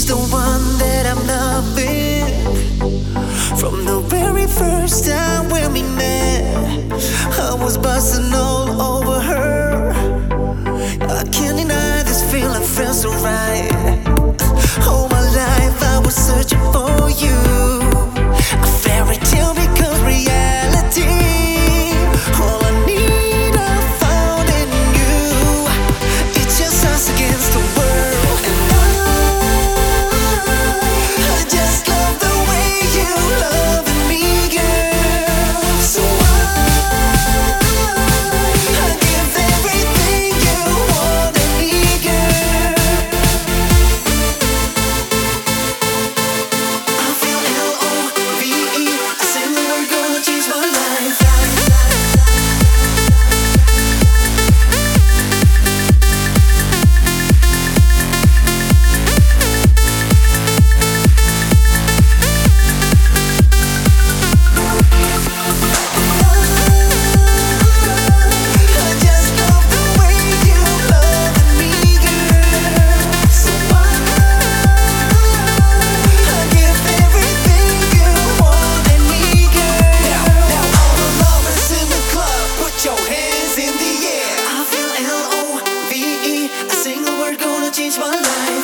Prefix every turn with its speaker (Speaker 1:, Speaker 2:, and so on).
Speaker 1: She's the one that I'm loving. From the very first time when we met, I was busting all over her. I can't deny this feeling feels so right. All my life I was searching for you. A fairy tale becomes reality. All I need I found in you. It's just us against the world. And I just love the way you love me, girl. So I give everything you want in me, girl. I feel L-O-V-E. A single word gonna change my life. I just love the way you love me, girl. So I give everything you want in me, girl. Now all the lovers in the club, put your hands in the air. I feel L-O-V-E. A single word gonna change my life.